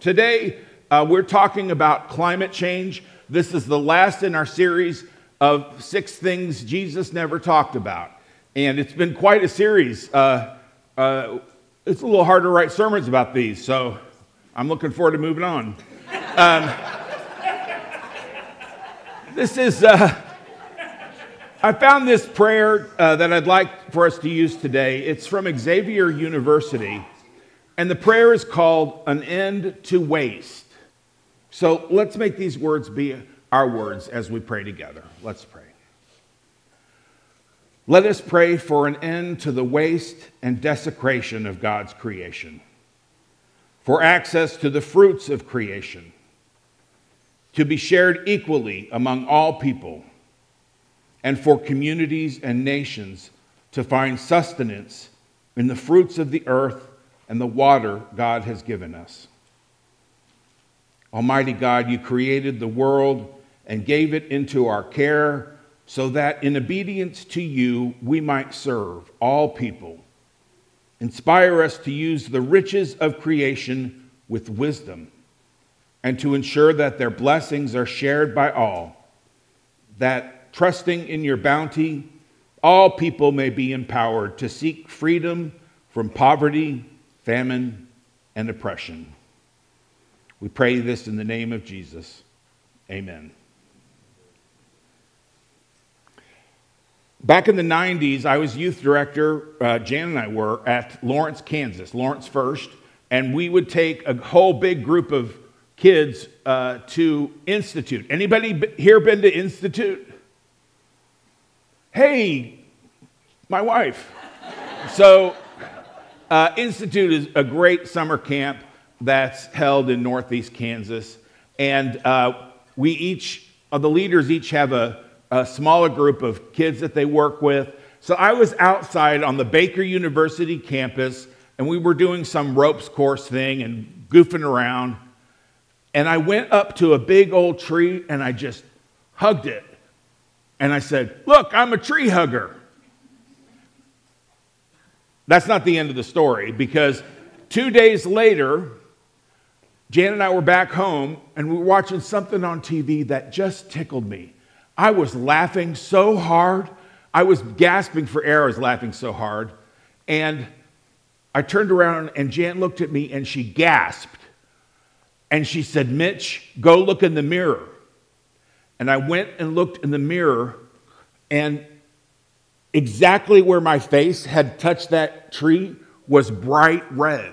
Today, we're talking about climate change. This is the last in our series of 6 things Jesus never talked about. And it's been quite a series. It's a little hard to write sermons about these, so I'm looking forward to moving on. I found this prayer that I'd like for us to use today. It's from Xavier University, and the prayer is called An End to Waste. So let's make these words be our words as we pray together. Let's pray. Let us pray for an end to the waste and desecration of God's creation, for access to the fruits of creation, to be shared equally among all people, and for communities and nations to find sustenance in the fruits of the earth and the water God has given us. Almighty God, you created the world and gave it into our care so that in obedience to you we might serve all people. Inspire us to use the riches of creation with wisdom and to ensure that their blessings are shared by all, that trusting in your bounty, all people may be empowered to seek freedom from poverty, famine, and oppression. We pray this in the name of Jesus. Amen. Back in the 90s, I was youth director, Jan and I were, at Lawrence, Kansas, Lawrence First, and we would take a whole big group of kids to Institute. Anybody here been to Institute? Hey, my wife. So, Institute is a great summer camp that's held in Northeast Kansas. And the leaders each have a smaller group of kids that they work with. So I was outside on the Baker University campus, and we were doing some ropes course thing and goofing around. And I went up to a big old tree, and I just hugged it. And I said, "Look, I'm a tree hugger." That's not the end of the story, because 2 days later, Jan and I were back home, and we were watching something on TV that just tickled me. I was laughing so hard. I was gasping for air. I was laughing so hard. And I turned around, and Jan looked at me, and she gasped. And she said, "Mitch, go look in the mirror." And I went and looked in the mirror, and exactly where my face had touched that tree was bright red.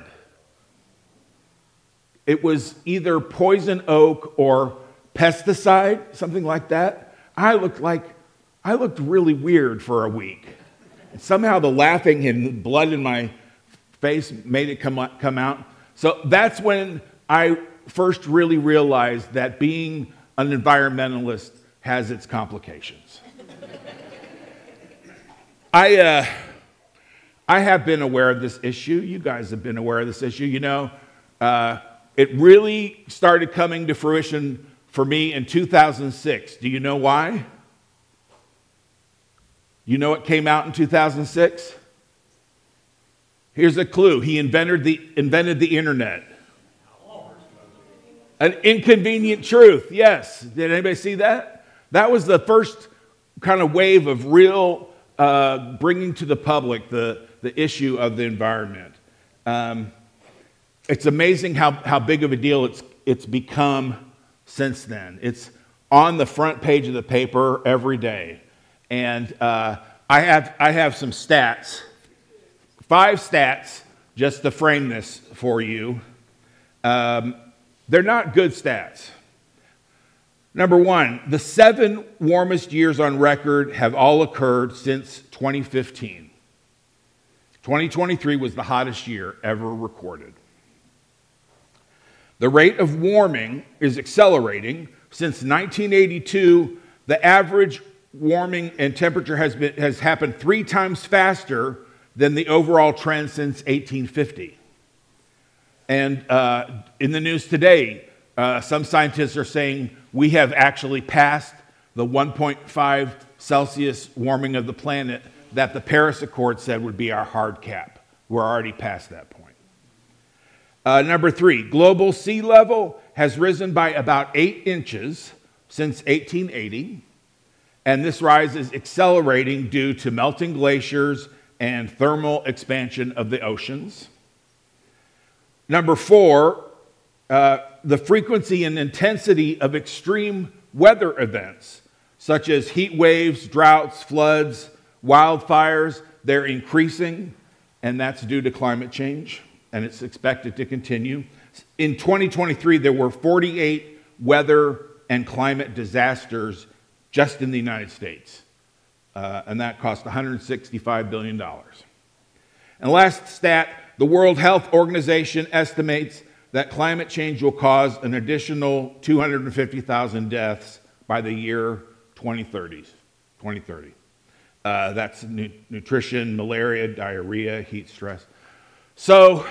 It was either poison oak or pesticide, something like that. I looked really weird for a week. And somehow the laughing and the blood in my face made it come out. So that's when I first really realized that being an environmentalist has its complications. I have been aware of this issue. You guys have been aware of this issue. You know, it really started coming to fruition for me in 2006. Do you know why? You know what came out in 2006? Here's a clue. He invented the internet. An inconvenient truth, yes. Did anybody see that? That was the first kind of wave of real bringing to the public the issue of the environment. It's amazing how big of a deal it's become since then. It's on the front page of the paper every day. And I have some stats, 5 stats, just to frame this for you. They're not good stats. Number 1, the 7 warmest years on record have all occurred since 2015. 2023 was the hottest year ever recorded. The rate of warming is accelerating. Since 1982, the average warming and temperature has happened 3 times faster than the overall trend since 1850. And in the news today, some scientists are saying we have actually passed the 1.5 Celsius warming of the planet that the Paris Accord said would be our hard cap. We're already past that point. Number 3, global sea level has risen by about 8 inches since 1880, and this rise is accelerating due to melting glaciers and thermal expansion of the oceans. Number 4, the frequency and intensity of extreme weather events, such as heat waves, droughts, floods, wildfires, they're increasing, and that's due to climate change, and it's expected to continue. In 2023, there were 48 weather and climate disasters just in the United States, and that cost $165 billion. And last stat, the World Health Organization estimates that climate change will cause an additional 250,000 deaths by the year 2030. That's nutrition, malaria, diarrhea, heat stress. So,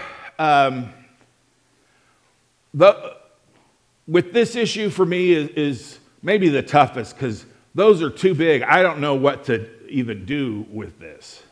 with this issue for me is maybe the toughest, because those are too big. I don't know what to even do with this.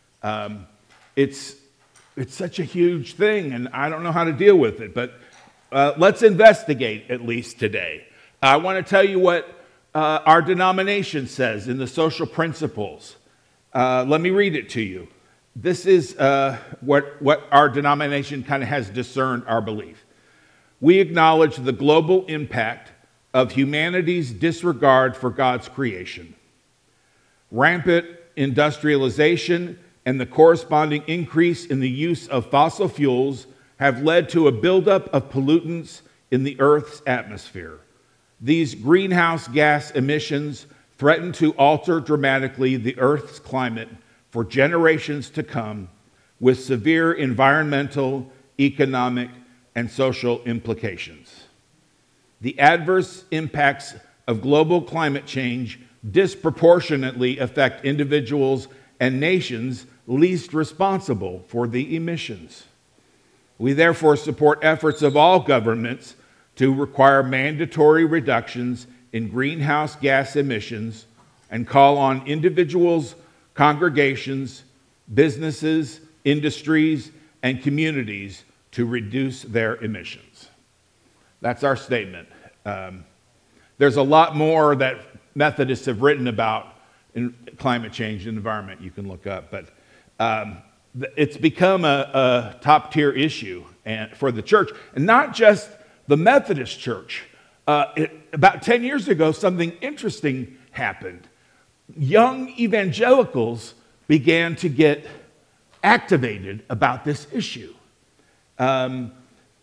It's such a huge thing, and I don't know how to deal with it, but let's investigate at least today. I want to tell you what our denomination says in the social principles. Let me read it to you. This is what our denomination kind of has discerned our belief. We acknowledge the global impact of humanity's disregard for God's creation. Rampant industrialization and the corresponding increase in the use of fossil fuels have led to a buildup of pollutants in the Earth's atmosphere. These greenhouse gas emissions threaten to alter dramatically the Earth's climate for generations to come, with severe environmental, economic, and social implications. The adverse impacts of global climate change disproportionately affect individuals and nations least responsible for the emissions. We therefore support efforts of all governments to require mandatory reductions in greenhouse gas emissions and call on individuals, congregations, businesses, industries, and communities to reduce their emissions. That's our statement. There's a lot more that Methodists have written about in climate change and environment you can look up, but it's become a top-tier issue for the church, and not just the Methodist Church. About 10 years ago, something interesting happened. Young evangelicals began to get activated about this issue. In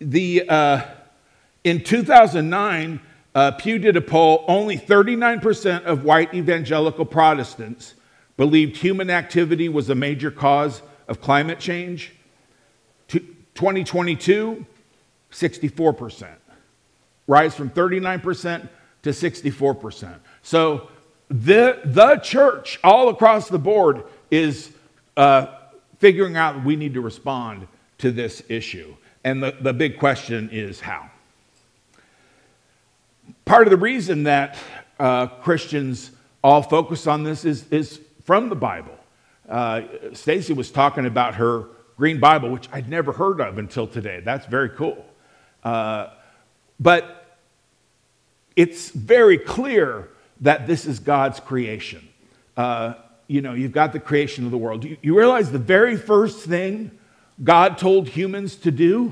2009, Pew did a poll. Only 39% of white evangelical Protestants believed human activity was a major cause of climate change. 2022, 64%. Rise from 39% to 64%. So the church all across the board is figuring out we need to respond to this issue. And the big question is how. Part of the reason that Christians all focus on this is from the Bible. Stacy was talking about her green Bible, which I'd never heard of until today. That's very cool. But it's very clear that this is God's creation. You've got the creation of the world. You realize the very first thing God told humans to do?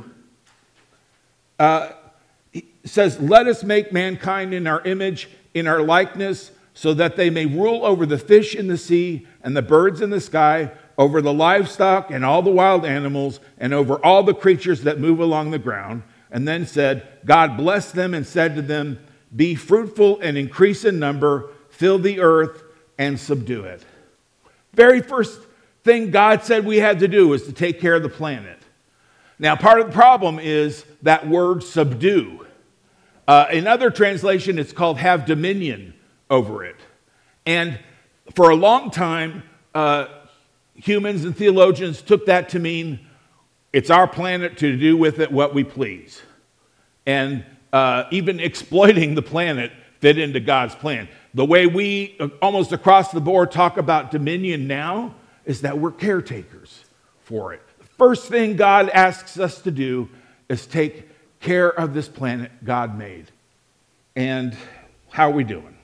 He says, "Let us make mankind in our image, in our likeness, so that they may rule over the fish in the sea and the birds in the sky, over the livestock and all the wild animals, and over all the creatures that move along the ground." And then said, God blessed them and said to them, "Be fruitful and increase in number, fill the earth and subdue it." Very first thing God said we had to do was to take care of the planet. Now, part of the problem is that word subdue. In other translation, it's called have dominion over it. And for a long time, humans and theologians took that to mean it's our planet to do with it what we please. And even exploiting the planet fit into God's plan. The way we almost across the board talk about dominion now is that we're caretakers for it. The first thing God asks us to do is take care of this planet God made. And how are we doing?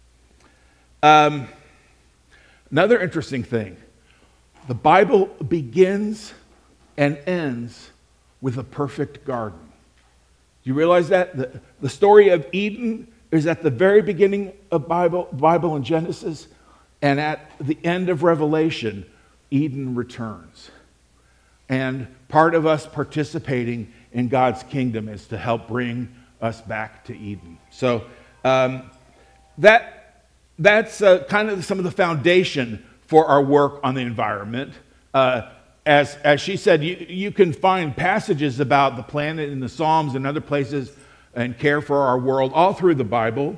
Another interesting thing, the Bible begins and ends with a perfect garden. Do you realize that? The story of Eden is at the very beginning of Bible in Genesis, and at the end of Revelation, Eden returns. And part of us participating in God's kingdom is to help bring us back to Eden. So that's kind of some of the foundation for our work on the environment. As she said, you can find passages about the planet in the Psalms and other places and care for our world all through the Bible.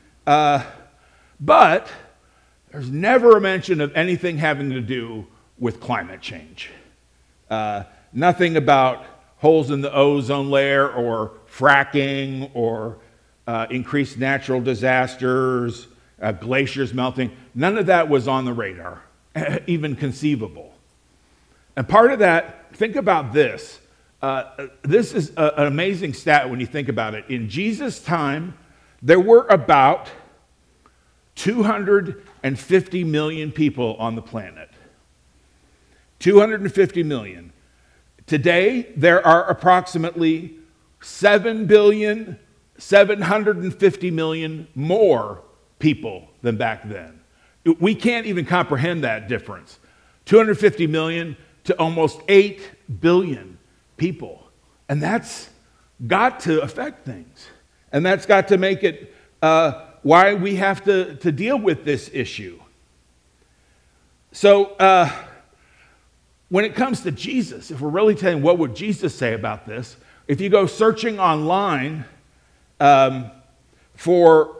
But there's never a mention of anything having to do with climate change. Nothing about holes in the ozone layer or fracking or increased natural disasters, glaciers melting. None of that was on the radar, even conceivable. And part of that, think about this. This is an amazing stat when you think about it. In Jesus' time, there were about 250 million people on the planet. 250 million. Today, there are approximately 7,750 million more people than back then. We can't even comprehend that difference. 250 million to almost 8 billion people. And that's got to affect things. And that's got to make it why we have to deal with this issue. So when it comes to Jesus, if we're really telling what would Jesus say about this, if you go searching online for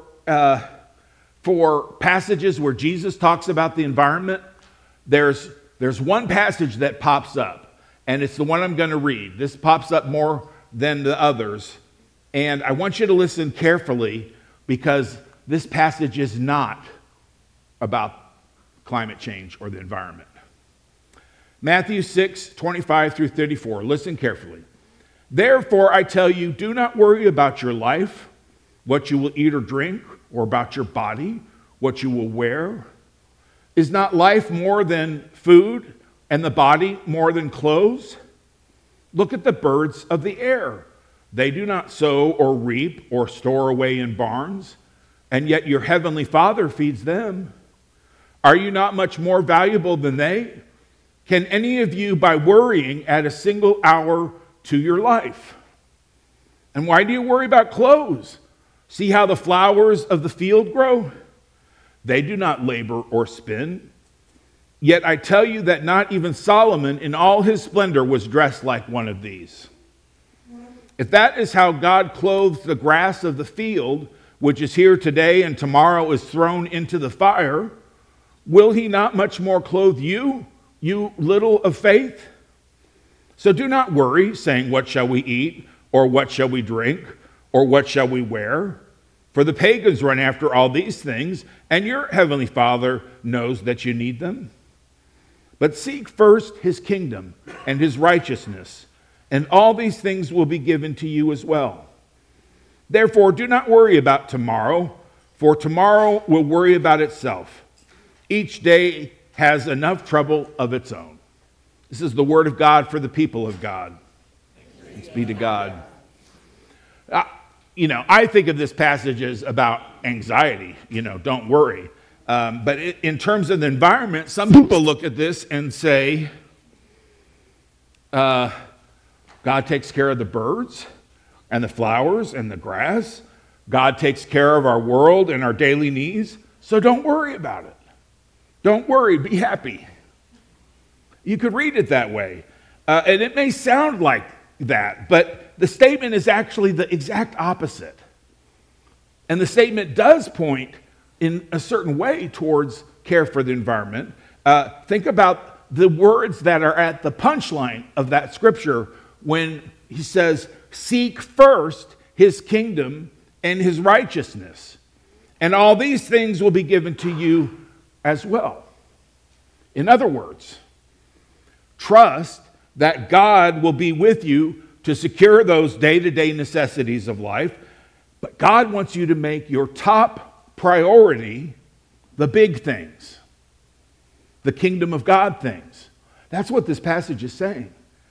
passages where Jesus talks about the environment, there's one passage that pops up, and it's the one I'm going to read. This pops up more than the others, and I want you to listen carefully because this passage is not about climate change or the environment. Matthew 6:25-34. Listen carefully. Therefore, I tell you, do not worry about your life, what you will eat or drink, or about your body, what you will wear. Is not life more than food, and the body more than clothes? Look at the birds of the air. They do not sow or reap or store away in barns, and yet your heavenly Father feeds them. Are you not much more valuable than they? Can any of you, by worrying, add a single hour to your life? And why do you worry about clothes? See how the flowers of the field grow? They do not labor or spin. Yet I tell you that not even Solomon in all his splendor was dressed like one of these. If that is how God clothes the grass of the field, which is here today and tomorrow is thrown into the fire, will he not much more clothe you, you little of faith? So do not worry, saying, what shall we eat, or what shall we drink, or what shall we wear? For the pagans run after all these things, and your heavenly Father knows that you need them. But seek first his kingdom and his righteousness, and all these things will be given to you as well. Therefore, do not worry about tomorrow, for tomorrow will worry about itself. Each day has enough trouble of its own. This is the word of God for the people of God. Thanks be to God. I think of this passage as about anxiety, don't worry. But in terms of the environment, some people look at this and say, God takes care of the birds and the flowers and the grass. God takes care of our world and our daily needs, so don't worry about it. Don't worry, be happy. You could read it that way. And it may sound like that, but the statement is actually the exact opposite. And the statement does point in a certain way towards care for the environment. Think about the words that are at the punchline of that scripture when he says, seek first his kingdom and his righteousness, and all these things will be given to you as well. In other words, trust that God will be with you to secure those day-to-day necessities of life. But God wants you to make your top priority the big things, the kingdom of God things. That's what this passage is saying.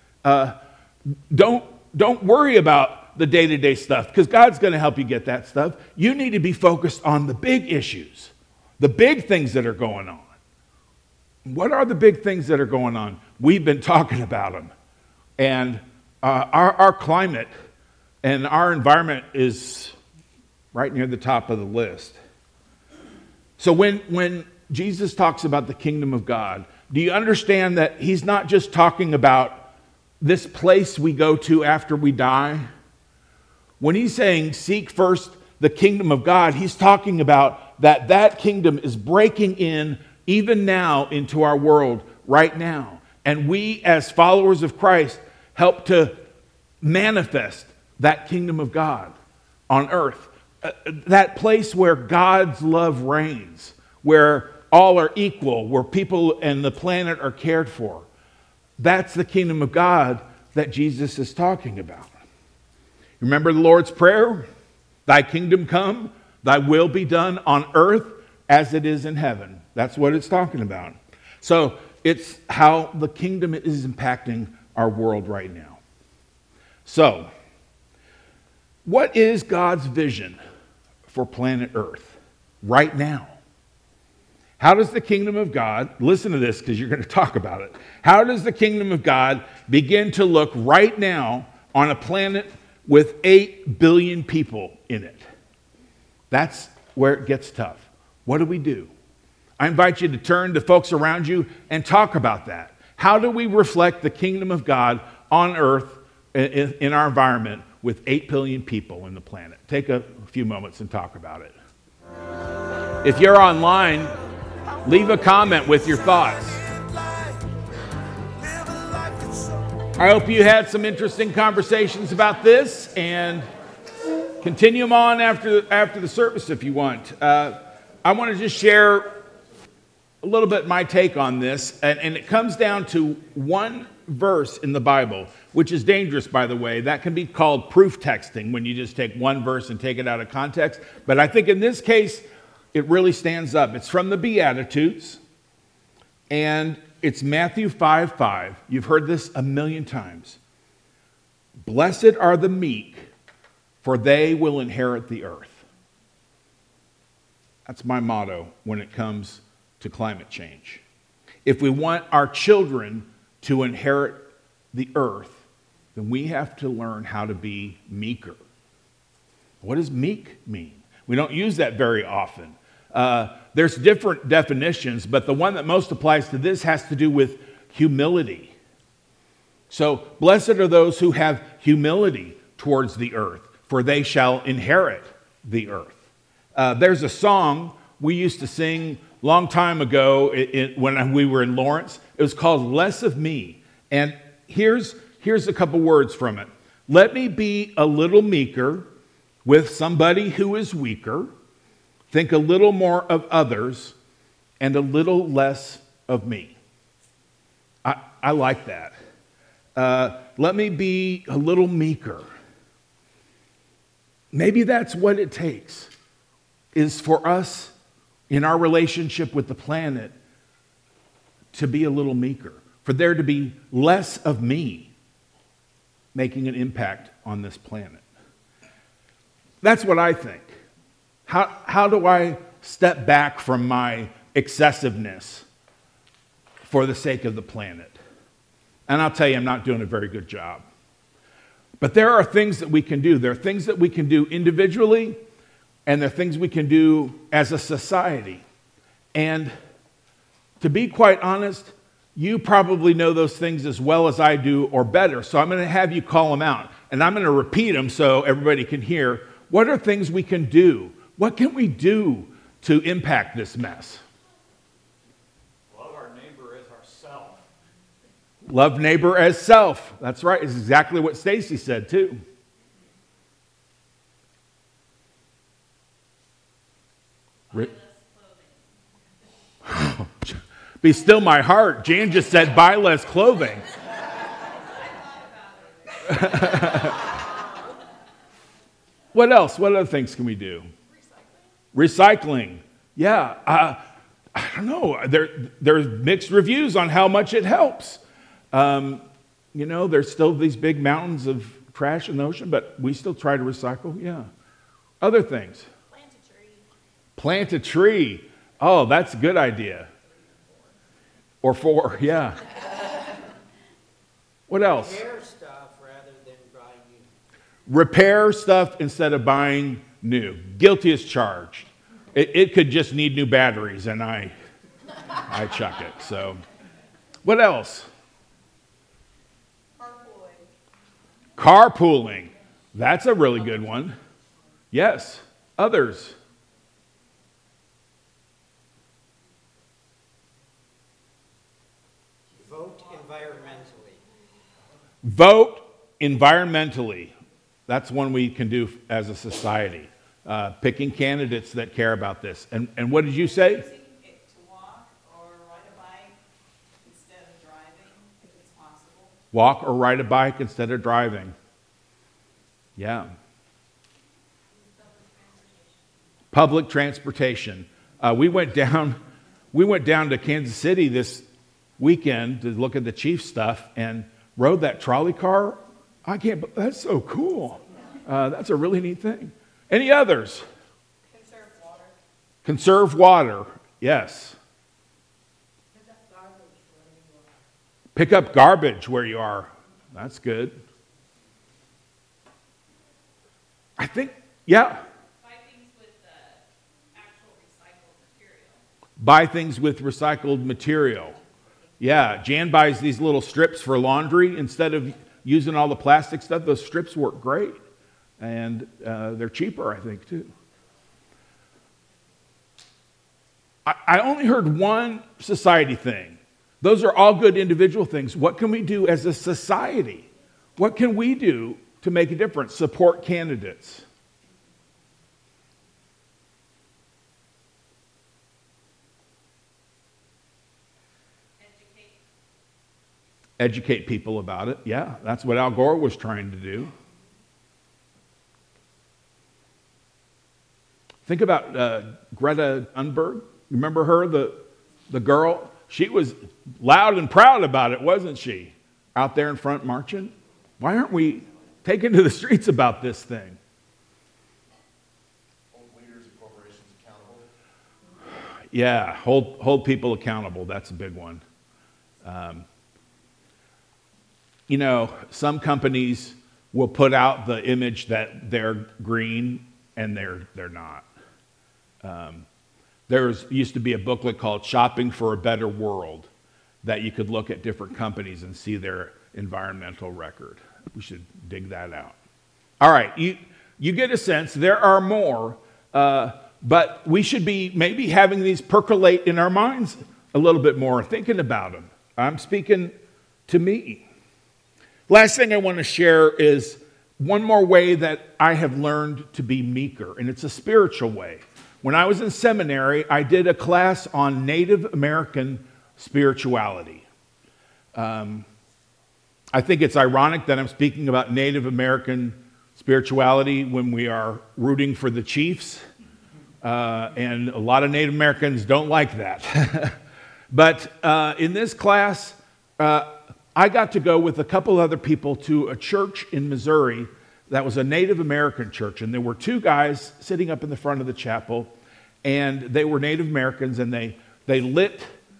Don't worry about the day-to-day stuff, because God's going to help you get that stuff. You need to be focused on the big issues, the big things that are going on. What are the big things that are going on? We've been talking about them. And our climate and our environment is right near the top of the list. So when Jesus talks about the kingdom of God, do you understand that he's not just talking about this place we go to after we die? When he's saying seek first the kingdom of God, he's talking about that kingdom is breaking in even now into our world right now. And we as followers of Christ help to manifest that kingdom of God on earth. That place where God's love reigns, where all are equal, where people and the planet are cared for. That's the kingdom of God that Jesus is talking about. Remember the Lord's Prayer? Thy kingdom come, thy will be done on earth as it is in heaven. That's what it's talking about. So it's how the kingdom is impacting our world right now. So, what is God's vision for planet Earth right now? How does the kingdom of God, listen to this because you're going to talk about it. How does the kingdom of God begin to look right now on a planet with 8 billion people in it? That's where it gets tough. What do we do? I invite you to turn to folks around you and talk about that. How do we reflect the kingdom of God on earth in our environment with 8 billion people in the planet? Take a few moments and talk about it. If you're online, leave a comment with your thoughts. I hope you had some interesting conversations about this, and continue them on after the service if you want. I want to just share a little bit my take on this, and it comes down to one verse in the Bible, which is dangerous, by the way. That can be called proof texting, when you just take one verse and take it out of context. But I think in this case, it really stands up. It's from the Beatitudes, and it's Matthew 5:5. You've heard this a million times. Blessed are the meek, for they will inherit the earth. That's my motto when it comes to climate change. If we want our children to inherit the earth, then we have to learn how to be meeker. What does meek mean? We don't use that very often. There's different definitions, but the one that most applies to this has to do with humility. So, blessed are those who have humility towards the earth, for they shall inherit the earth. There's a song we used to sing a long time ago when we were in Lawrence. It was called Less of Me. And here's a couple words from it. Let me be a little meeker with somebody who is weaker. Think a little more of others and a little less of me. I like that. Let me be a little meeker. Maybe that's what it takes, is for us in our relationship with the planet to be a little meeker, for there to be less of me making an impact on this planet. That's what I think. How do I step back from my excessiveness for the sake of the planet? And I'll tell you, I'm not doing a very good job. But there are things that we can do. There are things that we can do individually, and there are things we can do as a society. And to be quite honest, you probably know those things as well as I do, or better. So I'm going to have you call them out. And I'm going to repeat them so everybody can hear. What are things we can do? What can we do to impact this mess? Love our neighbor as ourselves. Love neighbor as self. That's right. It's exactly what Stacy said too. Be still my heart. Jan just said buy less clothing. What else? What other things can we do? Recycling. Yeah. I don't know. There's mixed reviews on how much it helps. There's still these big mountains of trash in the ocean, but we still try to recycle. Yeah. Other things. Plant a tree. Plant a tree. Oh, that's a good idea. Or 4, yeah. What else? Repair stuff rather than buying new. Repair stuff instead of buying new. Guilty as charged. It could just need new batteries, and I chuck it. So, what else? Carpooling. That's a really good one. Yes. Others. Vote environmentally. Vote environmentally. That's one we can do as a society. Picking candidates that care about this. And what did you say? To walk or ride a bike instead of driving, if it's possible. Walk or ride a bike instead of driving. Yeah. Public transportation. We went down to Kansas City this weekend to look at the Chiefs stuff and rode that trolley car. That's so cool. That's a really neat thing. Any others? Conserve water. Conserve water. Yes. Pick up garbage where you are. That's good. I think, yeah. Buy things with actual recycled material. Buy things with recycled material. Yeah, Jan buys these little strips for laundry instead of using all the plastic stuff. Those strips work great. And they're cheaper, I think, too. I only heard one society thing. Those are all good individual things. What can we do as a society? What can we do to make a difference? Support candidates. Educate people about it. Yeah, that's what Al Gore was trying to do. Think about Greta Thunberg. Remember her, the girl? She was loud and proud about it, wasn't she? Out there in front marching. Why aren't we taking to the streets about this thing? Hold leaders and corporations accountable. Yeah, hold people accountable. That's a big one. Some companies will put out the image that they're green and they're not. There used to be a booklet called Shopping for a Better World that you could look at different companies and see their environmental record. We should dig that out. All right, you get a sense. There are more, but we should be maybe having these percolate in our minds a little bit more, thinking about them. I'm speaking to me. Last thing I want to share is one more way that I have learned to be meeker, and it's a spiritual way. When I was in seminary, I did a class on Native American spirituality. I think it's ironic that I'm speaking about Native American spirituality when we are rooting for the Chiefs, and a lot of Native Americans don't like that. But in this class, I got to go with a couple other people to a church in Missouri that was a Native American church, and there were 2 guys sitting up in the front of the chapel, and they were Native Americans, and they lit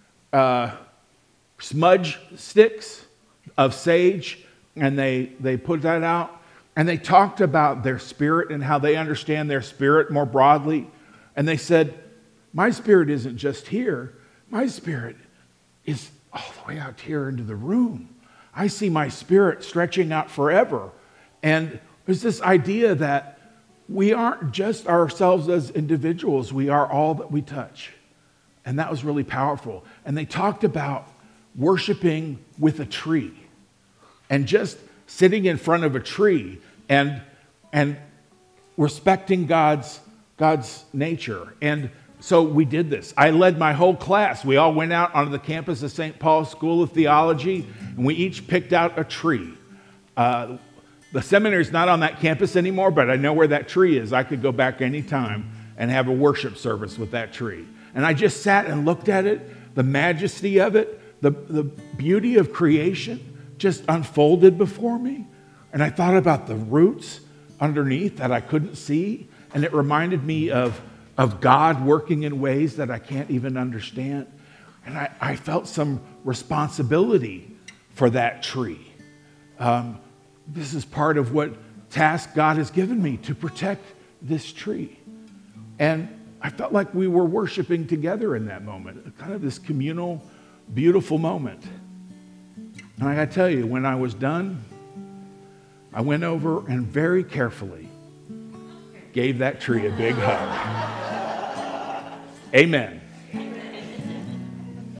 smudge sticks of sage, and they put that out, and they talked about their spirit and how they understand their spirit more broadly, and they said, my spirit isn't just here, my spirit is all the way out here into the room. I see my spirit stretching out forever. And there's this idea that we aren't just ourselves as individuals, we are all that we touch. And that was really powerful. And they talked about worshiping with a tree and just sitting in front of a tree and respecting God's nature. And so we did this. I led my whole class. We all went out onto the campus of St. Paul's School of Theology, and we each picked out a tree. The The seminary's not on that campus anymore, but I know where that tree is. I could go back anytime and have a worship service with that tree. And I just sat and looked at it, the majesty of it, the beauty of creation just unfolded before me. And I thought about the roots underneath that I couldn't see. And it reminded me of God working in ways that I can't even understand. And I felt some responsibility for that tree. This is part of what task God has given me, to protect this tree. And I felt like we were worshiping together in that moment, kind of this communal, beautiful moment. And I got to tell you, when I was done, I went over and very carefully gave that tree a big hug. Amen.